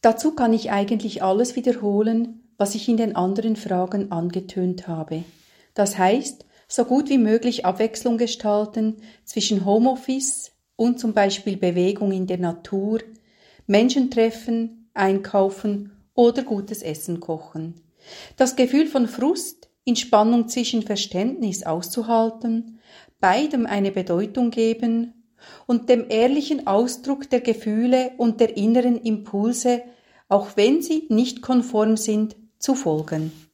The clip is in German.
Dazu kann ich eigentlich alles wiederholen, was ich in den anderen Fragen angetönt habe. Das heißt, so gut wie möglich Abwechslung gestalten zwischen Homeoffice und zum Beispiel Bewegung in der Natur, Menschen treffen, einkaufen oder gutes Essen kochen. Das Gefühl von Frust in Spannung zwischen Verständnis auszuhalten, beidem eine Bedeutung geben und dem ehrlichen Ausdruck der Gefühle und der inneren Impulse, auch wenn sie nicht konform sind, zu folgen.